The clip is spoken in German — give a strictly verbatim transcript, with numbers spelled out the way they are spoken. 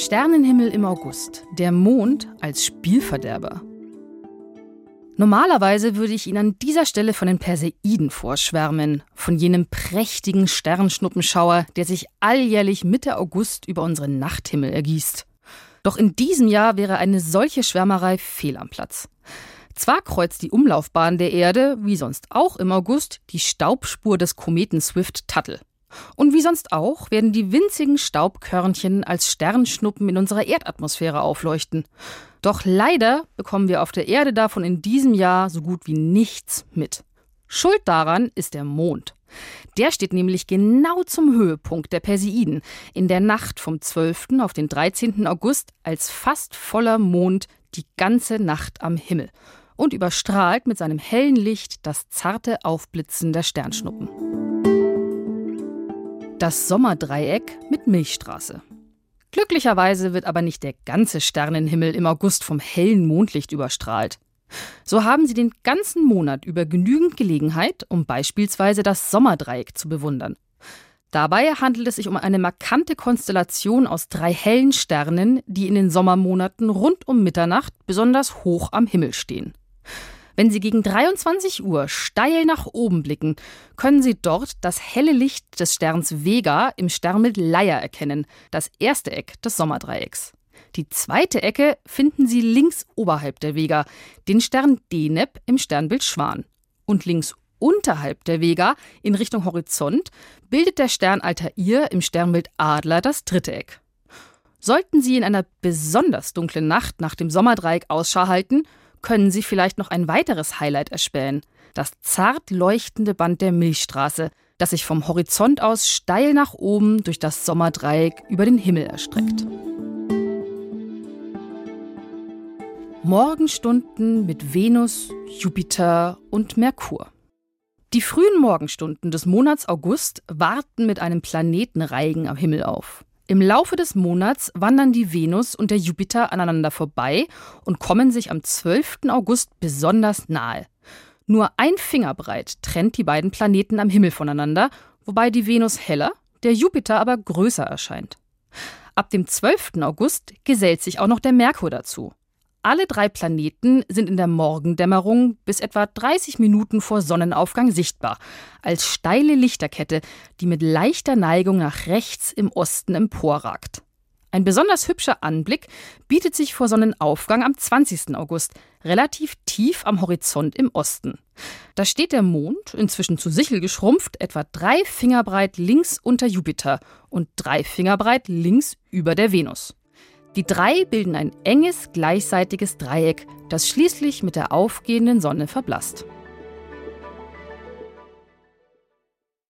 Sternenhimmel im August. Der Mond als Spielverderber. Normalerweise würde ich Ihnen an dieser Stelle von den Perseiden vorschwärmen, von jenem prächtigen Sternschnuppenschauer, der sich alljährlich Mitte August über unseren Nachthimmel ergießt. Doch in diesem Jahr wäre eine solche Schwärmerei fehl am Platz. Zwar kreuzt die Umlaufbahn der Erde, wie sonst auch im August, die Staubspur des Kometen Swift-Tuttle. Und wie sonst auch werden die winzigen Staubkörnchen als Sternschnuppen in unserer Erdatmosphäre aufleuchten. Doch leider bekommen wir auf der Erde davon in diesem Jahr so gut wie nichts mit. Schuld daran ist der Mond. Der steht nämlich genau zum Höhepunkt der Perseiden in der Nacht vom zwölften auf den dreizehnten August als fast voller Mond die ganze Nacht am Himmel und überstrahlt mit seinem hellen Licht das zarte Aufblitzen der Sternschnuppen. Das Sommerdreieck mit Milchstraße. Glücklicherweise wird aber nicht der ganze Sternenhimmel im August vom hellen Mondlicht überstrahlt. So haben Sie den ganzen Monat über genügend Gelegenheit, um beispielsweise das Sommerdreieck zu bewundern. Dabei handelt es sich um eine markante Konstellation aus drei hellen Sternen, die in den Sommermonaten rund um Mitternacht besonders hoch am Himmel stehen. Wenn Sie gegen dreiundzwanzig Uhr steil nach oben blicken, können Sie dort das helle Licht des Sterns Vega im Sternbild Leier erkennen, das erste Eck des Sommerdreiecks. Die zweite Ecke finden Sie links oberhalb der Vega, den Stern Deneb im Sternbild Schwan. Und links unterhalb der Vega, in Richtung Horizont, bildet der Stern Altair im Sternbild Adler das dritte Eck. Sollten Sie in einer besonders dunklen Nacht nach dem Sommerdreieck Ausschau halten, können Sie vielleicht noch ein weiteres Highlight erspähen: das zart leuchtende Band der Milchstraße, das sich vom Horizont aus steil nach oben durch das Sommerdreieck über den Himmel erstreckt. Morgenstunden mit Venus, Jupiter und Merkur. Die frühen Morgenstunden des Monats August warten mit einem Planetenreigen am Himmel auf. Im Laufe des Monats wandern die Venus und der Jupiter aneinander vorbei und kommen sich am zwölften August besonders nahe. Nur ein Fingerbreit trennt die beiden Planeten am Himmel voneinander, wobei die Venus heller, der Jupiter aber größer erscheint. Ab dem zwölften August gesellt sich auch noch der Merkur dazu. Alle drei Planeten sind in der Morgendämmerung bis etwa dreißig Minuten vor Sonnenaufgang sichtbar, als steile Lichterkette, die mit leichter Neigung nach rechts im Osten emporragt. Ein besonders hübscher Anblick bietet sich vor Sonnenaufgang am zwanzigsten August, relativ tief am Horizont im Osten. Da steht der Mond, inzwischen zu Sichel geschrumpft, etwa drei Finger breit links unter Jupiter und drei Finger breit links über der Venus. Die drei bilden ein enges, gleichseitiges Dreieck, das schließlich mit der aufgehenden Sonne verblasst.